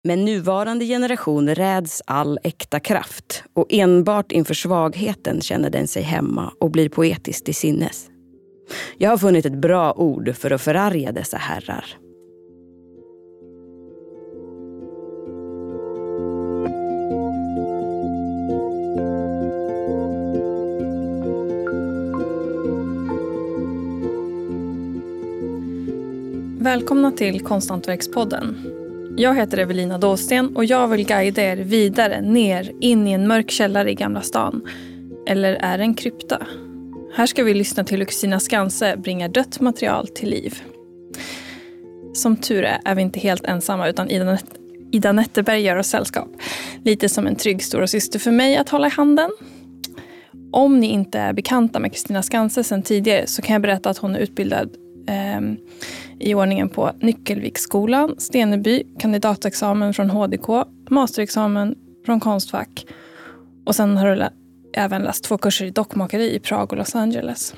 Men nuvarande generation räds all äkta kraft och enbart inför svagheten känner den sig hemma och blir poetiskt till sinnes. Jag har funnit ett bra ord för att förarga dessa herrar. Välkomna till Konsthantverkspodden. Jag heter Evelina Dåsten och jag vill guida er vidare ner in i en mörk källare i Gamla stan. Eller är det en krypta? Här ska vi lyssna till hur Kristina Skanse bringar dött material till liv. Som tur är vi inte helt ensamma utan Ida Netterberg gör oss sällskap. Lite som en trygg stora syster för mig att hålla i handen. Om ni inte är bekanta med Kristina Skanse sedan tidigare så kan jag berätta att hon är utbildad i ordningen på Nyckelviksskolan, Steneby, kandidatexamen från HDK, masterexamen från Konstfack. Och sen har du även läst 2 kurser i dockmakeri i Prag och Los Angeles.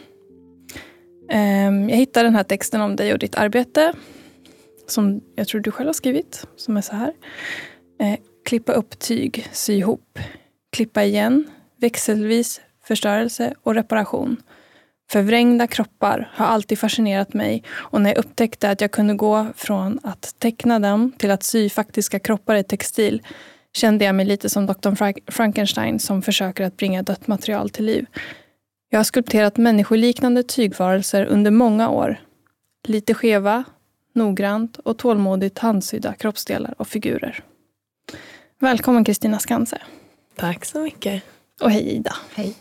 Jag hittade den här texten om dig och ditt arbete som jag tror du själv har skrivit, som är så här. Klippa upp tyg, sy ihop. Klippa igen, växelvis förstörelse och reparation. Förvrängda kroppar har alltid fascinerat mig och när jag upptäckte att jag kunde gå från att teckna dem till att sy faktiska kroppar i textil kände jag mig lite som Dr. Frankenstein som försöker att bringa dött material till liv. Jag har skulpterat människoliknande tygvarelser under många år. Lite skeva, noggrant och tålmodigt handsydda kroppsdelar och figurer. Välkommen Kristina Skanse. Tack så mycket. Och hej Ida. Hej.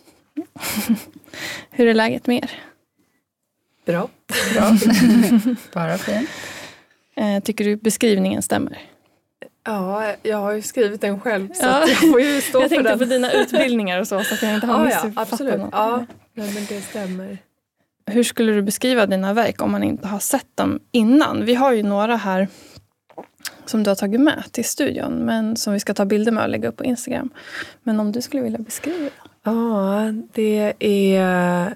Hur är läget med er? Bra. Bara fint. Tycker du beskrivningen stämmer? Ja, jag har ju skrivit den själv så att jag får ju stå jag för den. tänkte på dina utbildningar och så att jag inte har missuppfattat absolut. något. Ja, men det stämmer. Hur skulle du beskriva dina verk om man inte har sett dem innan? Vi har ju några här som du har tagit med till studion men som vi ska ta bilder med och lägga upp på Instagram. Men om du skulle vilja beskriva? Ja, det är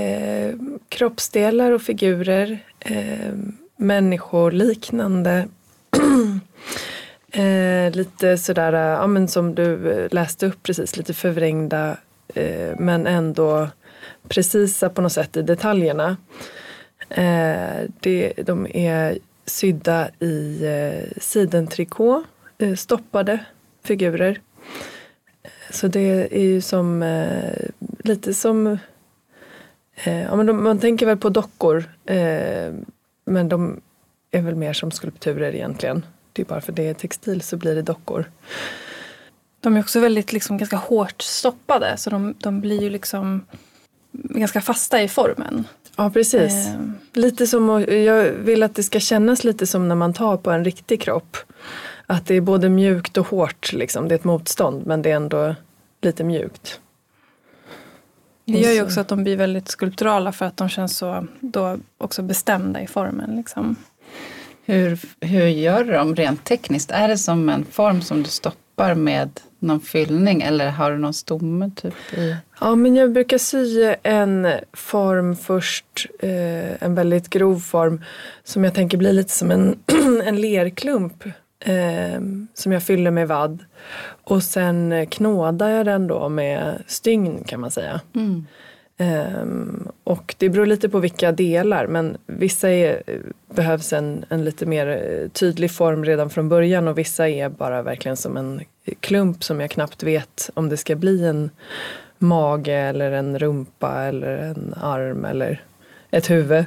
kroppsdelar och figurer, människoliknande, lite sådär, ja, men som du läste upp precis, lite förvrängda men ändå precisa på något sätt i detaljerna. De är sydda i sidentrikå, stoppade figurer. Så det är ju som lite som ja, men man tänker väl på dockor men de är väl mer som skulpturer egentligen. Det är bara för det är textil så blir det dockor. De är också väldigt liksom ganska hårt stoppade så de blir ju liksom ganska fasta i formen. Ja, precis. Lite som, jag vill att det ska kännas lite som när man tar på en riktig kropp. Att det är både mjukt och hårt liksom. Det är ett motstånd men det är ändå lit mjukt. Det gör ju också att de blir väldigt skulpturala för att de känns så då också bestämda i formen liksom. Hur gör de rent tekniskt? Är det som en form som du stoppar med någon fyllning eller har du någon stomme typ i? Ja, men jag brukar sy en form först, en väldigt grov form som jag tänker blir lite som en lerklump som jag fyller med vadd. Och sen knådar jag den då med stygn kan man säga. Mm. Och det beror lite på vilka delar men vissa behövs en lite mer tydlig form redan från början och vissa är bara verkligen som en klump som jag knappt vet om det ska bli en mage eller en rumpa eller en arm eller ett huvud.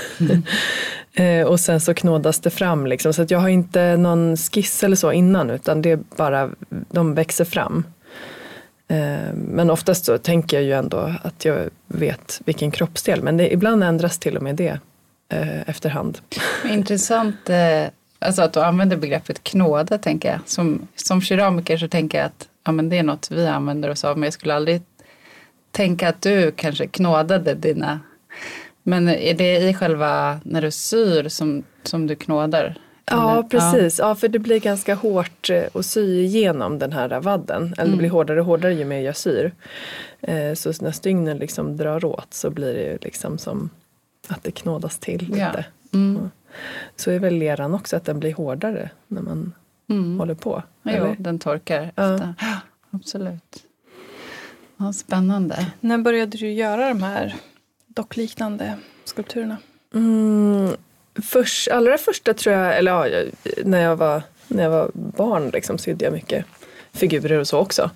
Och sen så knådas det fram liksom. Så att jag har inte någon skiss eller så innan utan det är bara, de växer fram. Men oftast så tänker jag ju ändå att jag vet vilken kroppsdel. Men ibland ändras till och med det efterhand. Intressant alltså att du använder begreppet knåda tänker jag. Som keramiker så tänker jag att ja, men det är något vi använder oss av. Men jag skulle aldrig tänka att du kanske knådade dina. Men är det i själva när du syr som du knådar? Ja, precis. Ja, för det blir ganska hårt att sy igenom den här vadden. Eller det blir hårdare och hårdare ju mer jag syr. Så när stygnen liksom drar åt så blir det liksom som att det knådas till lite. Ja. Så är väl leran också att den blir hårdare när man håller på. Jo, den torkar efter. Ja, absolut. Ja, spännande. När började du göra de här dockliknande skulpturerna? Allra första tror jag, eller ja, när jag var barn liksom, sydde jag mycket figurer och så också.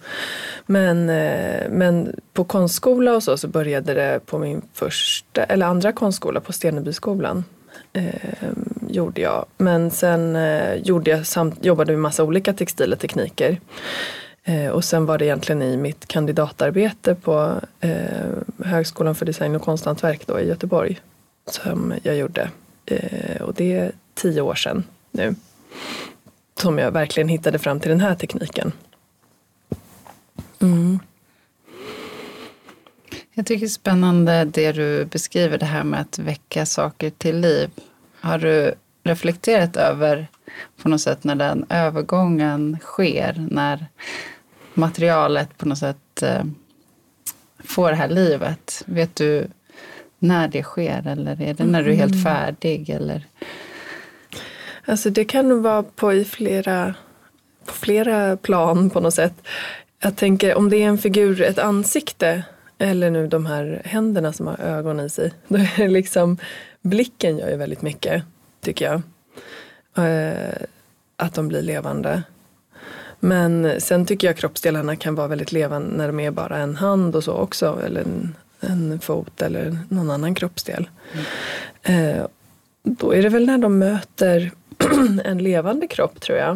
Men på konstskola och så började det på min första eller andra konstskola på Stenebyskolan. Gjorde jag. Men sen jobbade vi med massa olika textila tekniker. Och sen var det egentligen i mitt kandidatarbete på Högskolan för design och konsthantverk då i Göteborg som jag gjorde. Och det är 10 år sedan nu som jag verkligen hittade fram till den här tekniken. Jag tycker det är spännande det du beskriver, det här med att väcka saker till liv. Har du reflekterat över på något sätt när den övergången sker, när materialet på något sätt får det här livet? Vet du när det sker, eller är det när du är helt färdig? Eller? Alltså det kan nog vara på flera plan på något sätt. Jag tänker om det är en figur, ett ansikte, eller nu de här händerna som har ögon i sig. Då är det liksom, blicken gör ju väldigt mycket, tycker jag. Att de blir levande. Men sen tycker jag kroppsdelarna kan vara väldigt levande när de är bara en hand och så också. Eller en fot eller någon annan kroppsdel. Då är det väl när de möter en levande kropp, tror jag.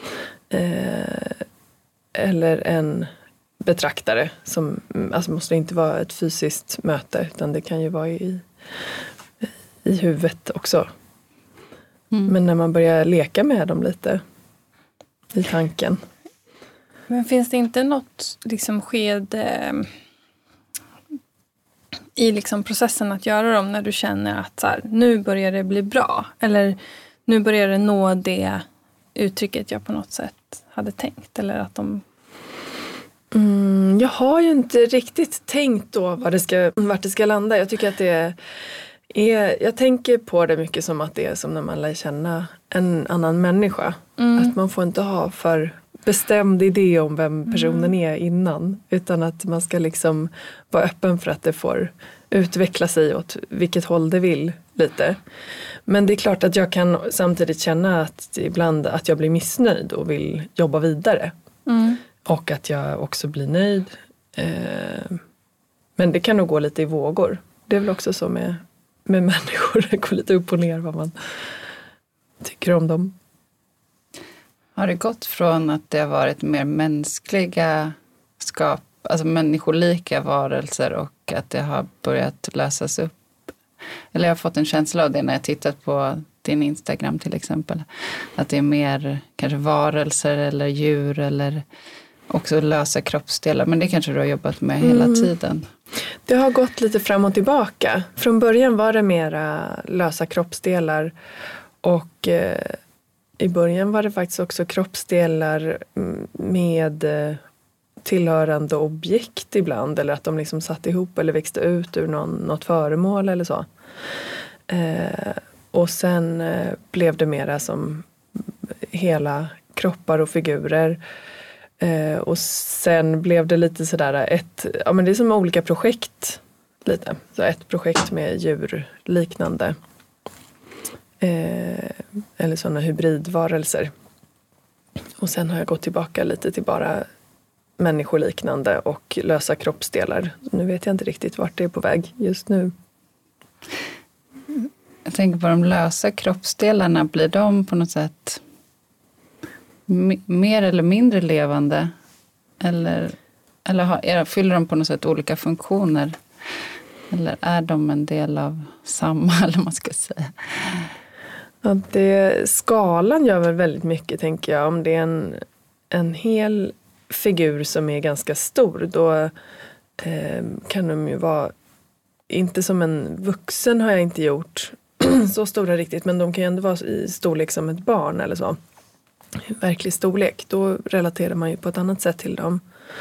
Eller en betraktare som alltså måste inte vara ett fysiskt möte, utan det kan ju vara i huvudet också. Men när man börjar leka med dem lite i tanken. Men finns det inte något liksom skede i liksom processen att göra dem när du känner att så här, nu börjar det bli bra, eller nu börjar det nå det uttrycket jag på något sätt hade tänkt, eller att de... Jag har ju inte riktigt tänkt då vart det ska landa. Jag tycker att det är, jag tänker på det mycket som att det är som när man lär känna en annan människa. Att man får inte ha för bestämd idé om vem personen är innan, utan att man ska liksom vara öppen för att det får utveckla sig åt vilket håll det vill lite. Men det är klart att jag kan samtidigt känna att ibland att jag blir missnöjd och vill jobba vidare. Och att jag också blir nöjd. Men det kan nog gå lite i vågor. Det är väl också så med människor. Det går lite upp och ner vad man tycker om dem. Har det gått från att det har varit mer mänskliga alltså människolika varelser, och att det har börjat lösas upp? Eller jag har fått en känsla av det när jag tittat på din Instagram till exempel. Att det är mer kanske varelser eller djur eller också lösa kroppsdelar. Men det kanske du har jobbat med hela tiden. Det har gått lite fram och tillbaka. Från början var det mera lösa kroppsdelar. Och i början var det faktiskt också kroppsdelar med tillhörande objekt ibland. Eller att de liksom satt ihop eller växte ut ur något föremål eller så. Och sen blev det mera som hela kroppar och figurer. Och sen blev det lite sådär men det är som olika projekt lite. Så ett projekt med djurliknande eller sådana hybridvarelser. Och sen har jag gått tillbaka lite till bara människoliknande och lösa kroppsdelar. Nu vet jag inte riktigt vart det är på väg just nu. Jag tänker på de lösa kroppsdelarna. Blir de på något sätt mer eller mindre levande? Eller fyller de på något sätt olika funktioner? Eller är de en del av samma, eller man ska säga? Ja, skalan gör väl väldigt mycket, tänker jag. Om det är en hel figur som är ganska stor, då kan de ju vara, inte som en vuxen har jag inte gjort så stora riktigt, men de kan ju ändå vara i storlek som ett barn eller så. Verklig storlek, då relaterar man ju på ett annat sätt till dem.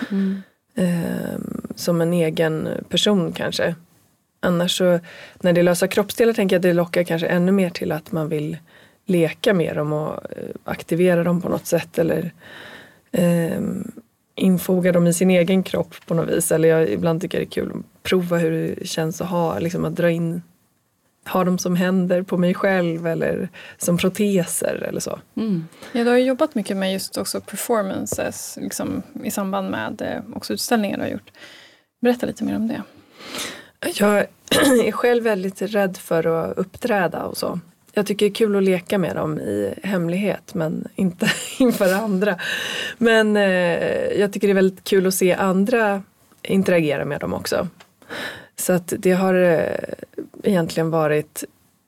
Som en egen person kanske. Annars så, när det lösa kroppsdelar tänker jag att det lockar kanske ännu mer till att man vill leka med dem och aktivera dem på något sätt eller infoga dem i sin egen kropp på något vis. Eller jag ibland tycker det är kul att prova hur det känns att ha, liksom att dra in, ha dem som händer på mig själv eller som proteser eller så. Ja, du har ju jobbat mycket med just också performances liksom, i samband med också utställningar du har gjort. Berätta lite mer om det. Jag är själv väldigt rädd för att uppträda och så. Jag tycker det är kul att leka med dem i hemlighet men inte inför andra. Men jag tycker det är väldigt kul att se andra interagera med dem också. Så att det har egentligen varit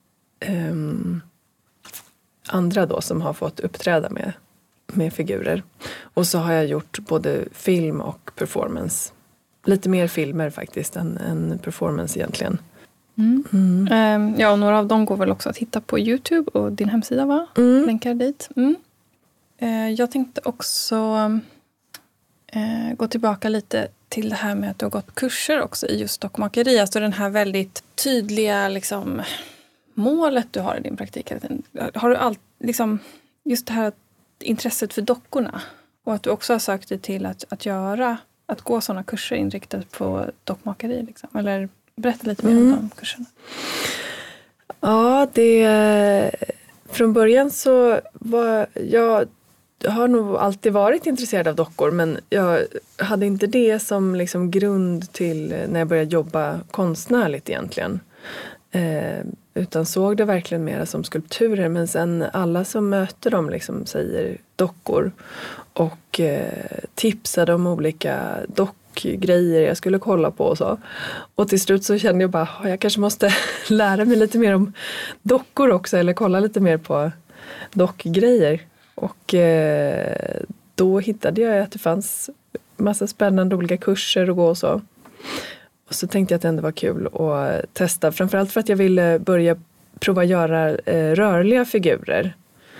andra då som har fått uppträda med figurer. Och så har jag gjort både film och performance. Lite mer filmer faktiskt än performance egentligen. Ja, och några av dem går väl också att hitta på YouTube och din hemsida, va? Länkar dit. Jag tänkte också gå tillbaka lite till det här med att du har gått kurser också i just dockmakeri. Alltså den här väldigt tydliga liksom, målet du har i din praktik. Har du liksom, just det här intresset för dockorna och att du också har sökt dig till att gå sådana kurser inriktat på dockmakeri liksom? Eller berätta lite mer om de kurserna. Ja, från början så var jag har nog alltid varit intresserad av dockor men jag hade inte det som liksom grund till när jag började jobba konstnärligt egentligen. Utan såg det verkligen mer som skulpturer men sen alla som möter dem liksom säger dockor och tipsade om olika dockgrejer jag skulle kolla på och så. Och till slut så kände jag bara jag kanske måste lära mig lite mer om dockor också eller kolla lite mer på dockgrejer. Och då hittade jag att det fanns massa spännande olika kurser att gå och så. Och så tänkte jag att det ändå var kul att testa. Framförallt för att jag ville börja prova göra rörliga figurer.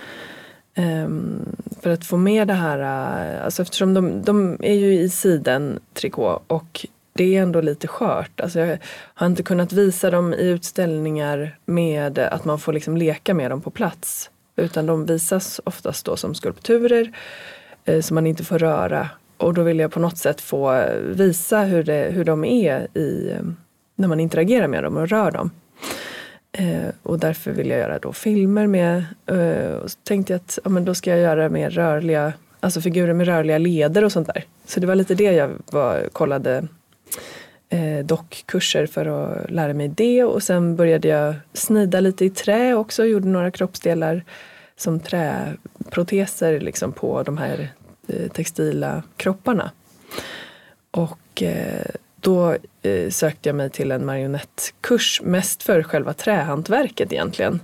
För att få med det här, alltså eftersom de är ju i sidentrikå och det är ändå lite skört. Alltså jag har inte kunnat visa dem i utställningar med att man får liksom leka med dem på plats. Utan de visas oftast då som skulpturer som man inte får röra. Och då vill jag på något sätt få visa hur de är när man interagerar med dem och rör dem. Och därför vill jag göra då filmer med. Och så tänkte jag att men då ska jag göra mer rörliga, alltså figurer med rörliga leder och sånt där. Så det var lite det jag kollade dockkurser för att lära mig det. Och sen började jag snida lite i trä också. Gjorde några kroppsdelar som träproteser liksom på de här textila kropparna. Och då sökte jag mig till en marionettkurs mest för själva trähantverket egentligen.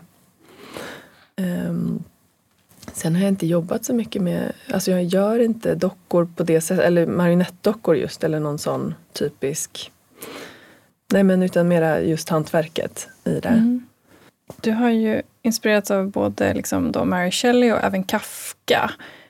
Sen har jag inte jobbat så mycket med, alltså jag gör inte dockor på det sättet, eller marionettdockor just, eller någon sån typisk, nej men utan mera just hantverket i det. Du har ju inspirerats av både liksom då Mary Shelley och även Kafka.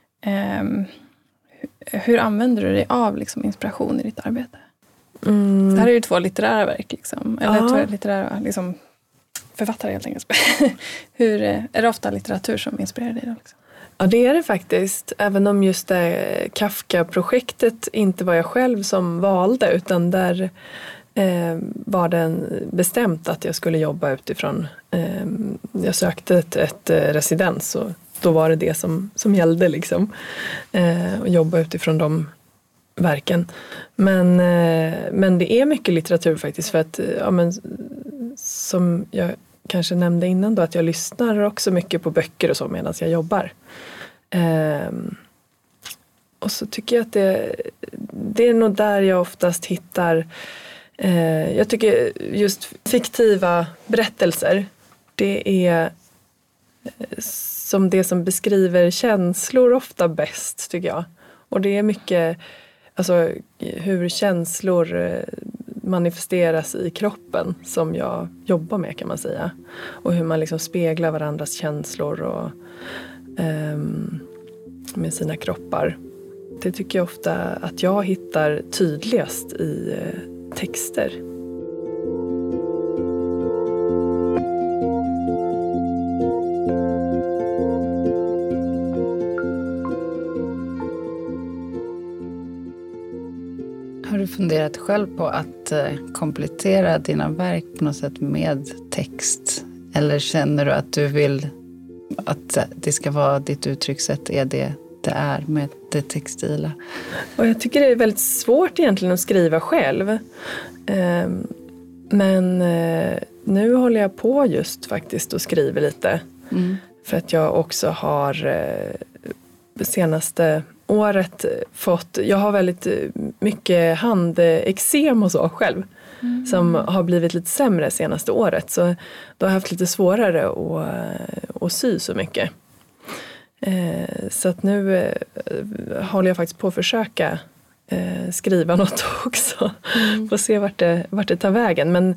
Hur använder du dig av liksom inspiration i ditt arbete? Det här är ju 2 litterära verk liksom. Eller 2 litterära liksom, författare helt enkelt. Är det ofta litteratur som inspirerar dig då? Liksom? Ja, det är det faktiskt. Även om just det Kafka-projektet inte var jag själv som valde. Utan där var det bestämt att jag skulle jobba utifrån. Jag sökte ett residens och då var det det som gällde liksom. Och jobba utifrån de verken. Men det är mycket litteratur faktiskt för att som jag kanske nämnde innan då att jag lyssnar också mycket på böcker och så medan jag jobbar. Och så tycker jag att det är nog där jag oftast hittar jag tycker just fiktiva berättelser det är som det som beskriver känslor ofta bäst tycker jag. Och det är mycket alltså hur känslor manifesteras i kroppen som jag jobbar med kan man säga. Och hur man liksom speglar varandras känslor och med sina kroppar. Det tycker jag ofta att jag hittar tydligast i texter. du funderat själv på att komplettera dina verk på något sätt med text? Eller känner du att du vill att det ska vara ditt uttryckssätt är det är med det textila? Och jag tycker det är väldigt svårt egentligen att skriva själv. Men nu håller jag på just faktiskt och skriver lite. För att jag också har det senaste året jag har väldigt mycket handexem och så själv. Som har blivit lite sämre senaste året. Så då har jag haft lite svårare att sy så mycket. Så att nu håller jag faktiskt på att försöka skriva något också. Får se vart det tar vägen. Men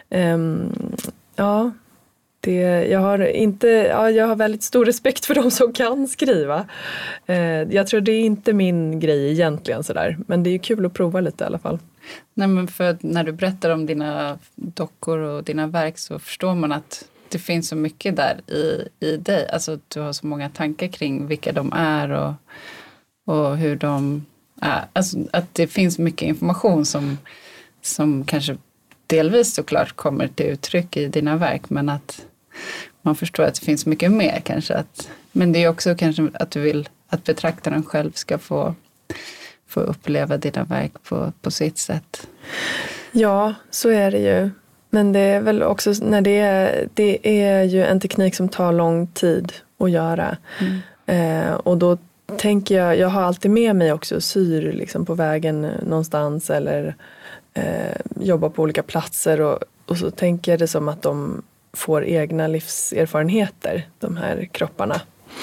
ja, jag har väldigt stor respekt för de som kan skriva. Jag tror det är inte min grej egentligen sådär. Men det är ju kul att prova lite i alla fall. Nej, men för när du berättar om dina dockor och dina verk så förstår man att det finns så mycket där i dig. Alltså du har så många tankar kring vilka de är och hur de är. Alltså att det finns mycket information som kanske delvis såklart kommer till uttryck i dina verk. Men att man förstår att det finns mycket mer kanske. Men det är också kanske att du vill att betraktaren själv ska få uppleva dina verk på sitt sätt. Ja, så är det ju. Men det är väl också när det är ju en teknik som tar lång tid att göra. Och då tänker jag har alltid med mig också syr liksom på vägen någonstans eller jobbar på olika platser och så tänker jag det som att de får egna livserfarenheter, de här kropparna.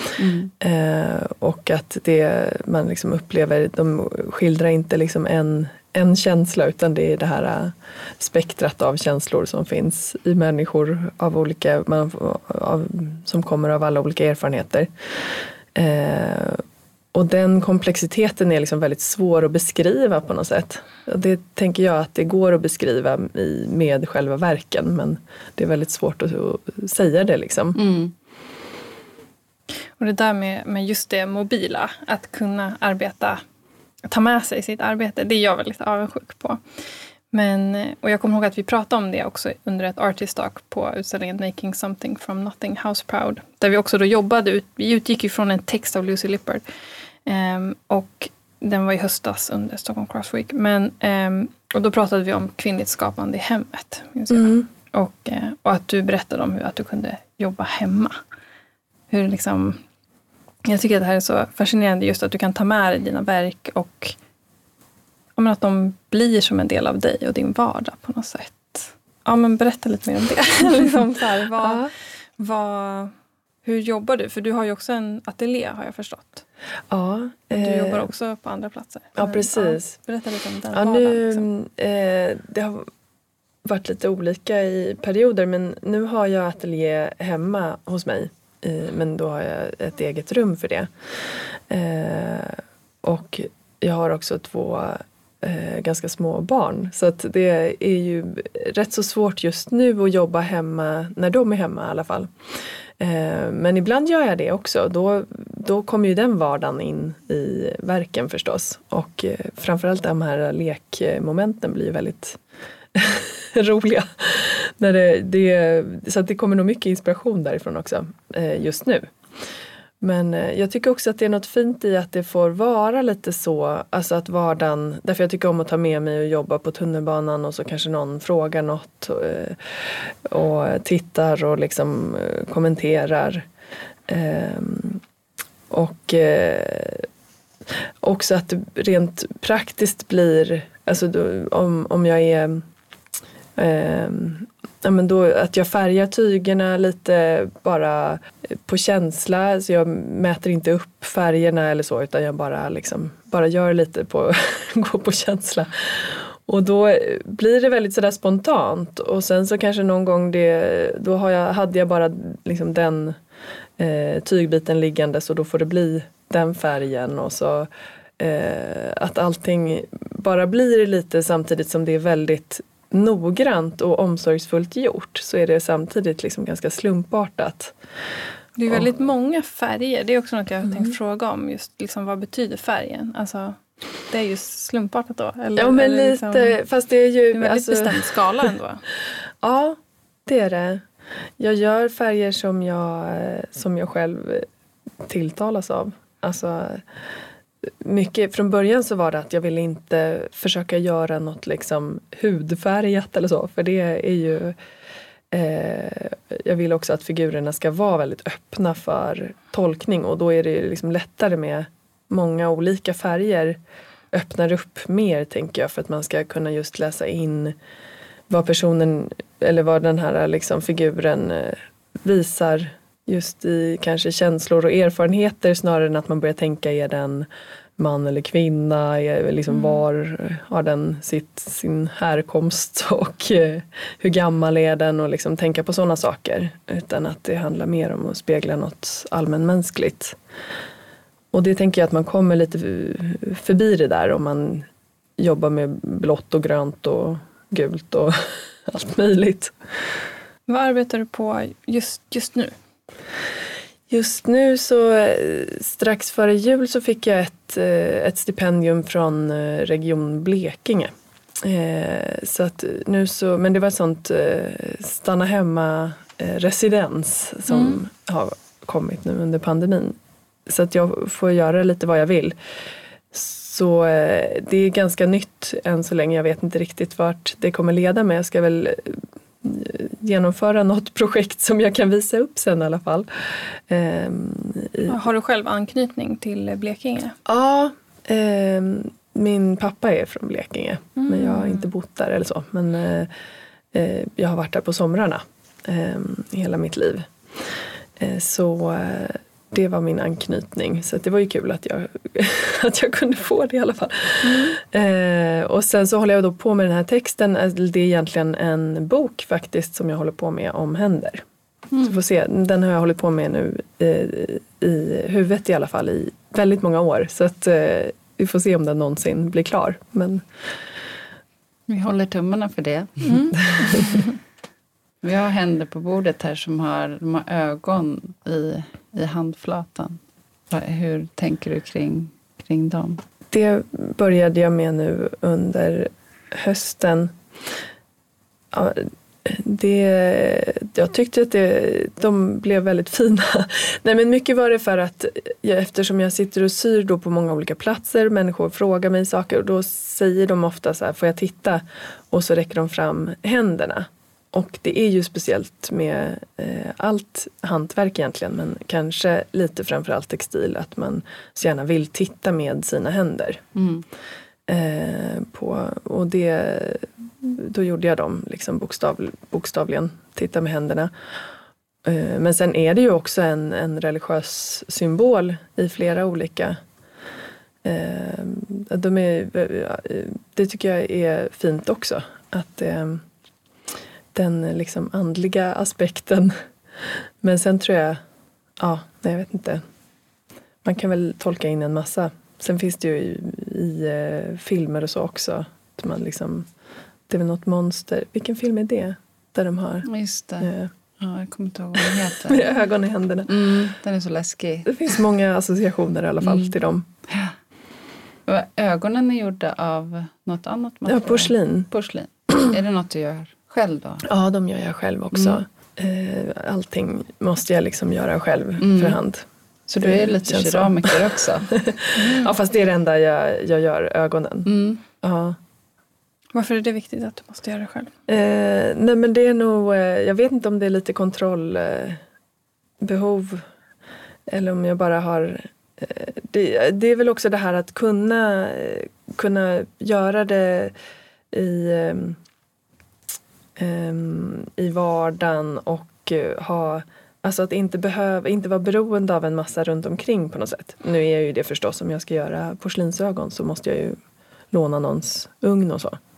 Och att det man liksom upplever, de skildrar inte liksom en känsla utan det är det här spektrat av känslor som finns i människor av olika, som kommer av alla olika erfarenheter. Och den komplexiteten är liksom väldigt svår att beskriva på något sätt. Och det tänker jag att det går att beskriva med själva verken men det är väldigt svårt att säga det liksom. Och det där med just det mobila, att kunna ta med sig sitt arbete, det är jag väldigt avundsjuk på. Och jag kommer ihåg att vi pratade om det också under ett artist talk på utställningen Making Something from Nothing, House Proud. Där vi också då vi utgick ju från en text av Lucy Lippard. Och den var i höstas under Stockholm Cross Week. Och då pratade vi om kvinnligt skapande i hemmet. Och att du berättade om att du kunde jobba hemma. Hur liksom, jag tycker att det här är så fascinerande just att du kan ta med dig dina verk och att de blir som en del av dig och din vardag på något sätt. Ja, men berätta lite mer om det. Liksom så här, hur jobbar du? För du har ju också en ateljé har jag förstått. Ja. Du jobbar också på andra platser. Ja, precis. Ja, berätta lite om den vardagen. Liksom. Det har varit lite olika i perioder men nu har jag ateljé hemma hos mig. Men då har jag ett eget rum för det. Och jag har också 2 ganska små barn. Så att det är ju rätt så svårt just nu att jobba hemma när de är hemma i alla fall. Men ibland gör jag det också. Då kommer ju den vardagen in i verken förstås. Och framförallt de här lekmomenten blir väldigt roliga. Så att det kommer nog mycket inspiration därifrån också just nu. Men jag tycker också att det är något fint i att det får vara lite så, alltså att vardagen, därför jag tycker om att ta med mig och jobba på tunnelbanan och så kanske någon frågar något och tittar och liksom kommenterar. Och också att det rent praktiskt blir, alltså då, om jag är men då, att jag färgar tygerna lite bara på känsla, så jag mäter inte upp färgerna eller så, utan jag bara gör lite gå på känsla. Och då blir det väldigt sådär spontant, och sen så kanske någon gång hade jag bara liksom den tygbiten liggande, så då får det bli den färgen, och så att allting bara blir lite, samtidigt som det är väldigt noggrant och omsorgsfullt gjort, så är det samtidigt liksom ganska slumpartat. Det är väldigt många färger. Det är också något jag har tänkt fråga om. Just liksom, vad betyder färgen? Alltså, Det är ju slumpartat då? Eller, ja, men eller lite. liksom, Fast det är ju... en väldigt bestämd skala ändå. Ja, det är det. Jag gör färger som jag själv tilltalas av. Alltså, mycket, från början så var det att jag ville inte försöka göra något liksom hudfärgat eller så. För det är ju... jag vill också att figurerna ska vara väldigt öppna för tolkning. Och då är det liksom lättare med många olika färger. Öppnar upp mer, tänker jag, för att man ska kunna just läsa in vad personen eller vad den här liksom figuren visar just i kanske känslor och erfarenheter, snarare än att man börjar tänka, är den man eller kvinna, liksom var har den sin härkomst och hur gammal är den, och liksom tänka på sådana saker, utan att det handlar mer om att spegla något allmänmänskligt. Och det tänker jag att man kommer lite förbi det där om man jobbar med blått och grönt och gult och allt möjligt. Vad arbetar du på just nu? Just nu så strax före jul så fick jag ett stipendium från Region Blekinge. Så att nu så, men det var ett sånt stanna hemma residens som har kommit nu under pandemin. Så att jag får göra lite vad jag vill. Så det är ganska nytt än så länge. Jag vet inte riktigt vart det kommer leda med. Jag ska väl genomföra något projekt som jag kan visa upp sen i alla fall. Har du själv anknytning till Blekinge? Ja, min pappa är från Blekinge. Men jag har inte bott där eller så. Men jag har varit där på somrarna hela mitt liv. Så det var min anknytning. Så det var ju kul att jag kunde få det i alla fall. Och sen så håller jag då på med den här texten. Det är egentligen en bok faktiskt som jag håller på med om händer. Så får se. Den har jag hållit på med nu i huvudet i alla fall i väldigt många år. Så att vi får se om den någonsin blir klar. Men vi håller tummarna för det. Vi har händer på bordet här som har ögon i handflatan. Hur tänker du kring dem? Det började jag med nu under hösten. Ja, jag tyckte att de blev väldigt fina. Nej, men mycket var det för att eftersom jag sitter och syr då på många olika platser, människor frågar mig saker och då säger de ofta så här, får jag titta? Och så räcker de fram händerna. Och det är ju speciellt med allt hantverk egentligen, men kanske lite framförallt textil, att man så gärna vill titta med sina händer. Och då gjorde jag dem liksom bokstavligen, titta med händerna. Men sen är det ju också en religiös symbol i flera olika. Det tycker jag är fint också, att den liksom andliga aspekten. Men sen tror jag, jag vet inte. Man kan väl tolka in en massa. Sen finns det ju i filmer och så också. Att man liksom, det är väl något monster. Vilken film är det? Där de har... Just det. Ja, jag kommer inte ihåg vad den heter. Med ögon i händerna. Den är så läskig. Det finns många associationer i alla fall till dem. Ja. Ögonen är gjorda av något annat material. Ja, porslin. Är det något du gör själv då? Ja, de gör jag själv också. Allting måste jag liksom göra själv för hand. Så du är lite keramiker också? Ja, fast det är det enda jag gör, ögonen. Ja. Varför är det viktigt att du måste göra det själv? Nej, men det är nog, jag vet inte om det är lite kontrollbehov. Eller om jag bara har... Det är väl också det här att kunna göra det i vardagen och ha, alltså att inte vara beroende av en massa runt omkring på något sätt. Nu är ju det förstås, om jag ska göra porslinsögon så måste jag ju låna någons ugn och så.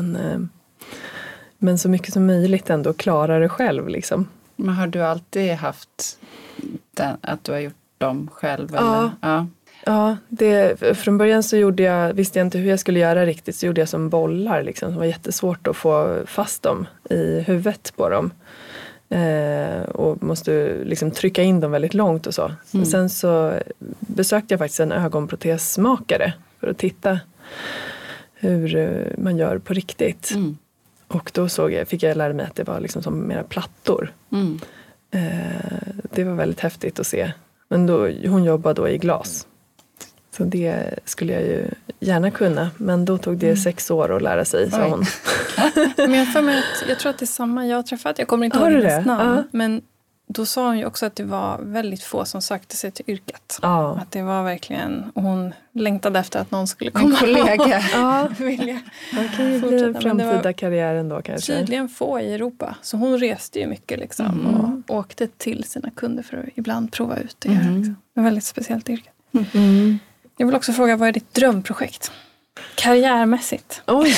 Men så mycket som möjligt ändå klara det själv liksom. Men har du alltid haft att du har gjort dem själv? Ja. Eller? Ja, från början så visste jag inte hur jag skulle göra riktigt, så gjorde jag som bollar liksom. Det var jättesvårt att få fast dem i huvudet på dem. Och måste liksom trycka in dem väldigt långt och så. Sen så besökte jag faktiskt en ögonprotesmakare för att titta hur man gör på riktigt. Och då fick jag lära mig att det var liksom som mera plattor. Det var väldigt häftigt att se. Men hon jobbade då i glas. Så det skulle jag ju gärna kunna. Men då tog det 6 år att lära sig, sa hon. Men jag tror att det är samma jag har träffat. Jag kommer inte ihåg hennes namn. Men då sa hon ju också att det var väldigt få som sökte sig till yrket. Ja. Att det var verkligen... Och hon längtade efter att någon skulle komma. En kollega. Vilja Det kan ju bli en framtida karriär ändå kanske. Tydligen få i Europa. Så hon reste ju mycket liksom. Och åkte till sina kunder för att ibland prova ut det. Liksom. Det var väldigt speciellt yrke. Jag vill också fråga, vad är ditt drömprojekt? Karriärmässigt. Oj!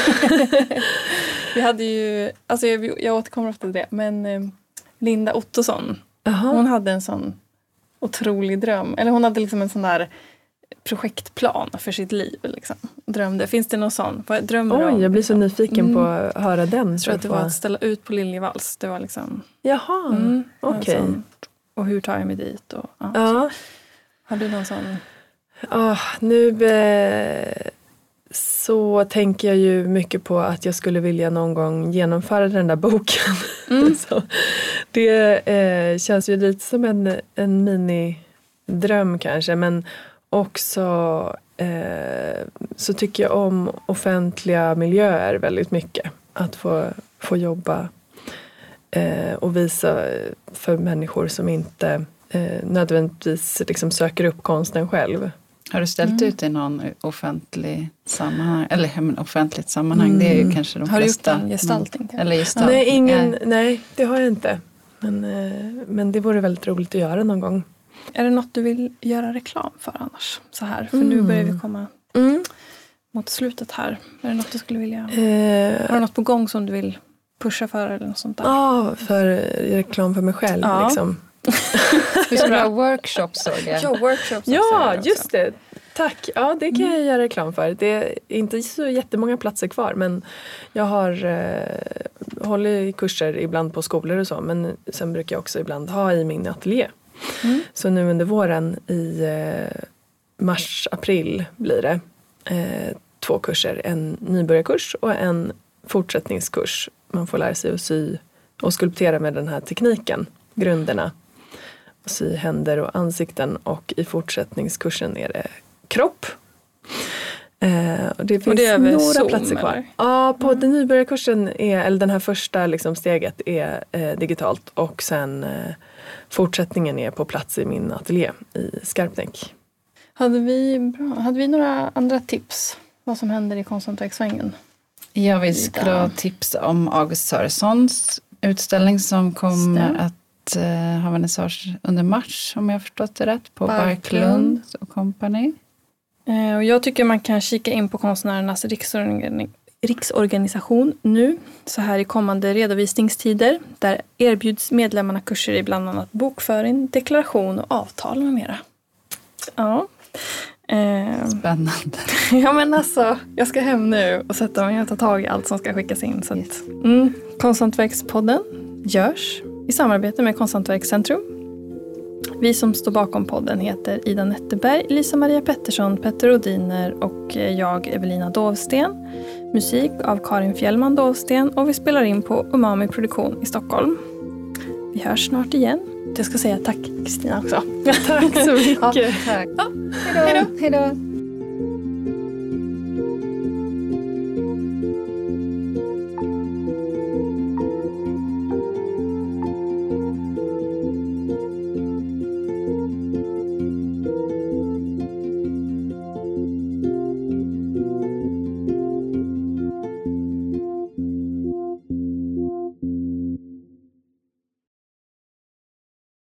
Vi hade ju... Alltså jag återkommer ofta till det. Men Linda Ottosson. Hon hade en sån otrolig dröm. Eller hon hade liksom en sån där projektplan för sitt liv. Liksom. Drömde. Finns det någon sån? Vad drömmer du om? Jag blir så nyfiken på att höra den. Jag tror att det var att ställa ut på Liljevalchs. Det var liksom... Jaha, okej. Och hur tar jag mig dit? Och, ja. Har du någon sån... Nu så tänker jag ju mycket på att jag skulle vilja någon gång genomföra den där boken. Så det känns ju lite som en minidröm kanske. Men också så tycker jag om offentliga miljöer väldigt mycket. Att få jobba och visa för människor som inte nödvändigtvis liksom söker upp konsten själv. Har du ställt ut i någon offentlig sammanhang? Eller offentligt sammanhang, det är ju kanske de flesta. Har du gjort en gestaltning? Eller gestaltning? Nej, det har jag inte. Men det vore väldigt roligt att göra någon gång. Är det något du vill göra reklam för annars? Så här, för nu börjar vi komma mot slutet här. Är det något du skulle vilja... Har du något på gång som du vill pusha för eller något sånt där? Ja, för reklam för mig själv liksom. Vi ska ha workshops, såg jag. Ja, workshops. Ja, just det. Tack. Ja, det kan jag göra reklam för. Det är inte så jättemånga platser kvar, men jag håller i kurser ibland på skolor och så, men sen brukar jag också ibland ha i min ateljé. Så nu under våren i mars-april blir det 2 kurser. En nybörjarkurs och en fortsättningskurs. Man får lära sig att sy och skulptera med den här tekniken, grunderna. Sy händer och ansikten, och i fortsättningskursen är det kropp. Och det finns några Zoom, platser kvar. Eller? Ja, på den nybörjarkursen eller den här första liksom steget är digitalt, och sen fortsättningen är på plats i min ateljé i Skarpnäck. Hade vi några andra tips vad som händer i Konsthantverkssvängen? Ja, vi skulle ha tips om August Söressons utställning som kommer att ha vernissage under mars, om jag har förstått det rätt, på Barklund och Company. Och jag tycker man kan kika in på Konstnärernas riksorganisation nu, så här i kommande redovisningstider. Där erbjuds medlemmarna kurser i bland annat bokföring, deklaration och avtal med mera. Ja. Spännande. Ja, men alltså, jag ska hem nu och sätta mig och ta tag i allt som ska skickas in. Så att, Konsthantverkspodden görs i samarbete med Konsthantverkscentrum. Vi som står bakom podden heter Ida Netterberg, Lisa Maria Pettersson, Petter Odiner och jag, Evelina Dovsten. Musik av Karin Fjällman Dovsten, och vi spelar in på Umami Produktion i Stockholm. Vi hörs snart igen. Jag ska säga tack Kristina också. Tack så mycket. Ja, tack. Ja, hej då. Hej då.